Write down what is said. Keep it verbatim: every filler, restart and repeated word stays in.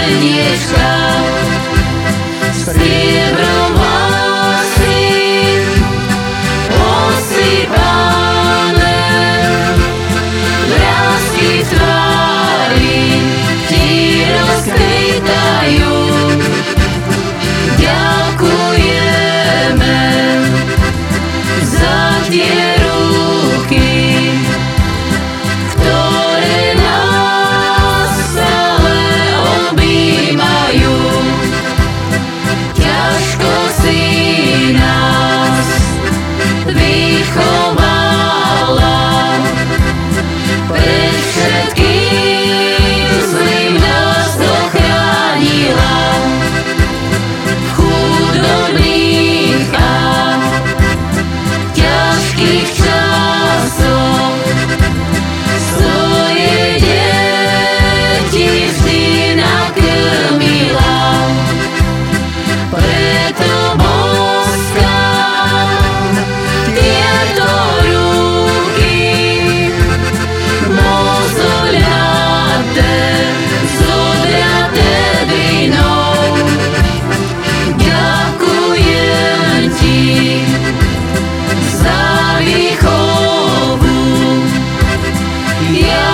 srdiečka, striebrom vlasy osypané, vrásky v tvári ti rozkvitajú. Ďakujeme za tie ruky, ktoré nás stále objímajú. Ťažko si nás vychovala, pred všetkým zlým nás ochránila. Chudobných a ťažkých časoch svoje deti vždy nakrmila. Preto boskám tieto ruky, mozoľaté, zodraté vinou. Ďakujem ti za výchovu. Ja